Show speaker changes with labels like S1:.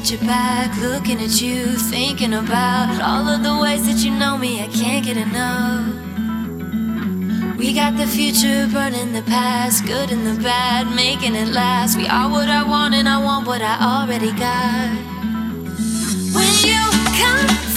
S1: at your back, looking at you, thinking about all of the ways that you know me. I can't get enough. We got the future burning the past, good and the bad, making it last. We are what I want and I want what I already got. When you come